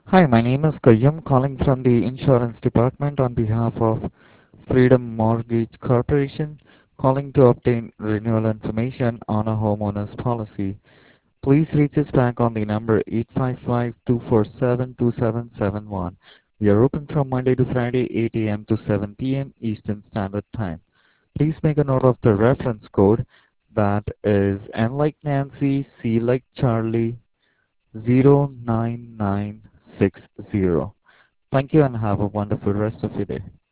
Hi, my name is Kayyum, calling from the insurance department on behalf of Freedom Mortgage Corporation, calling to obtain renewal information on a homeowner's policy. Please reach us back on the number 855-247-2771. We are open from Monday to Friday, 8 a.m. to 7 p.m. Eastern Standard Time. Please make a note of the reference code that is N like Nancy, C like Charlie, 09960. Thank you and have a wonderful rest of your day.